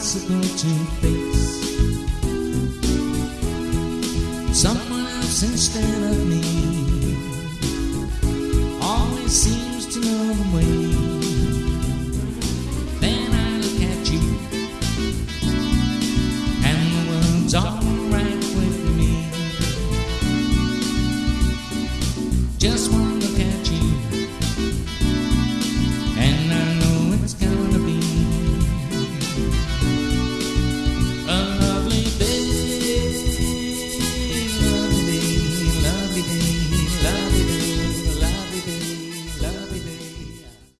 impossible to face someone else instead of me. Always seems to know the way. Then I look at you and the world's alright with me. Just one